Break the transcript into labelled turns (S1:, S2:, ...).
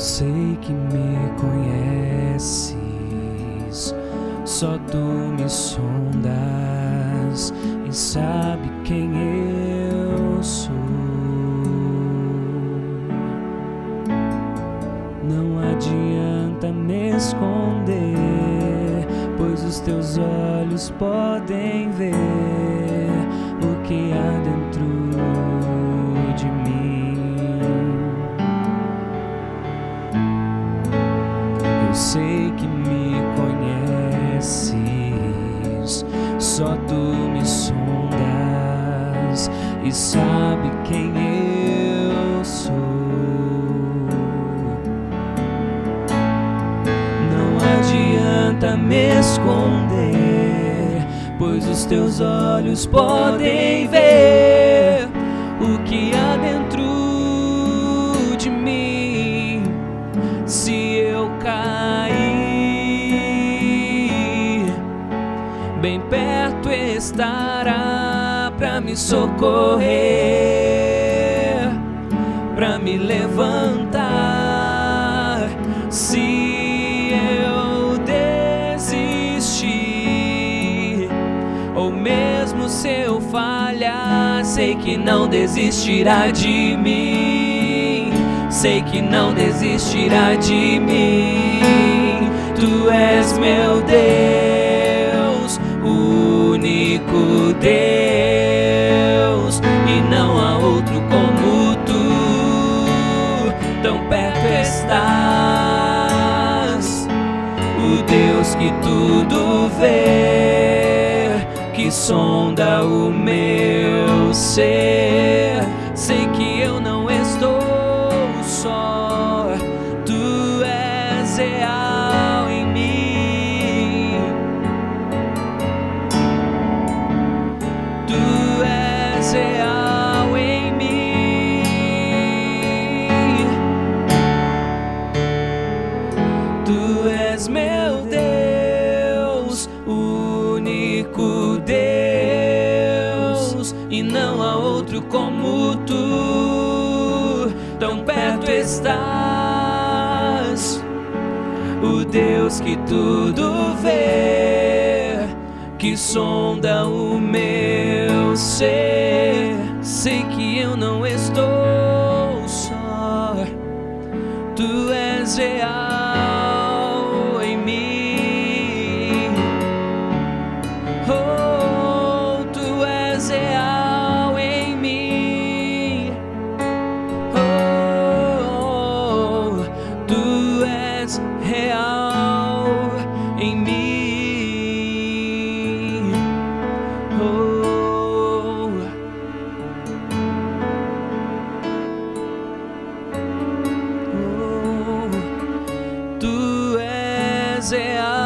S1: sei que me conheces, só tu me sondas e sabe quem eu sou. Não adianta me esconder, pois os teus olhos podem ver o que há dentro de mim. Eu sei que me conheces, só tu me sondas e sabe quem eu sou. Não adianta me esconder, pois os teus olhos podem ver o que há dentro de mim. Se eu cair, bem perto estará pra me socorrer, pra me levantar. Se eu desistir, ou mesmo se eu falhar, sei que não desistirá de mim. Sei que não desistirá de mim. Tu és meu Deus, o único Deus, e não há outro como tu. Tão perto estás, o Deus que tudo vê, que sonda o meu ser. Sei que eu não estou só, tu és real em mim. Tu és real em mim. Tu és meu Deus, o único Deus, e não há outro como tu. Tão perto estás, o Deus que tudo vê, que sonda o meu ser. Sei que eu não estou só, tu és real em mim. Oh, tu és real em mim. Oh, tu és real em mim. Oh, oh, tu és real.